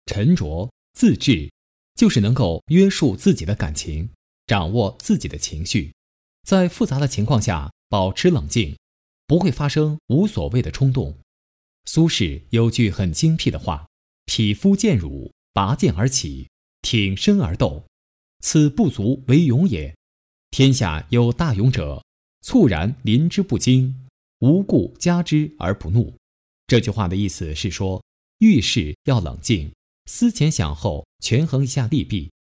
沉着、自制，就是能够约束自己的感情，掌握自己的情绪，在复杂的情况下保持冷静，不会发生无所谓的冲动。苏轼有句很精辟的话：匹夫见辱，拔剑而起，挺身而斗，此不足为勇也。天下有大勇者，猝然临之不惊，无故加之而不怒。这句话的意思是说，遇事要冷静，思前想后，权衡一下利弊，